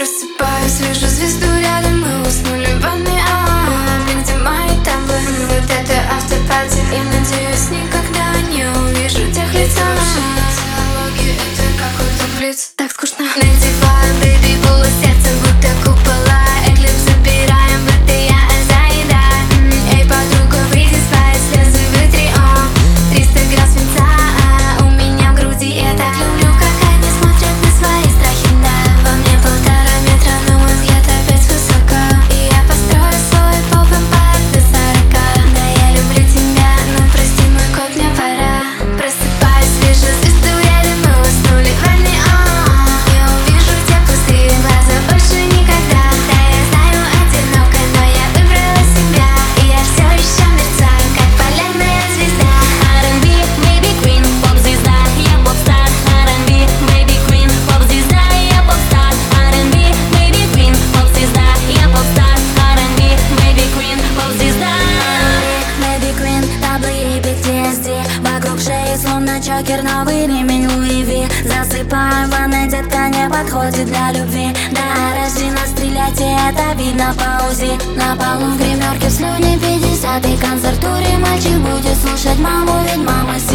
Просыпаюсь, вижу звезду рядом, мы уснули в ванной. Блин, где мои тамбы? Вот это автопати. Я надеюсь, никогда не увижу тех лиц. Психология — это какой-то блиц. Так скучно. Надеваю бэйби булы, сердце будто купола. Эклип забираем, будто я Азаида. Эй, подруга, выйди из своей слезы, вытри 300 грамм свинца у меня в груди. Я так люблю, как они смотрят на свои страхи. Да, во мне 1,5 метра, но мой взгляд опять высоко. И я построю свой поп-эмпайр до 40. Да, я люблю тебя, но прости, мой кот, мне пора. Просыпаюсь, вижу звезду рядом, мы уснули в ванной. Не увижу те пустые глаза больше никогда. Да, я знаю, одиноко, но я выбрала себя. И я все еще мерцаю, как полярная звезда. R&B, baby queen, поп-звезда, я поп-стар. R&B, baby queen, поп-звезда, я поп-стар. R&B, baby queen, поп-звезда, я поп-стар. R&B, baby queen, поп-звезда. Baby Queen, WPTSD. Вокруг шеи словно чокер, новый ремень Луи Ви. Засыпаем в ванной, детка не подходит для любви. Да, рождена стрелять, и это видно по УЗИ. На полу в гримерке в слюне 50-й концертуре. Мальчик будет слушать маму, ведь мама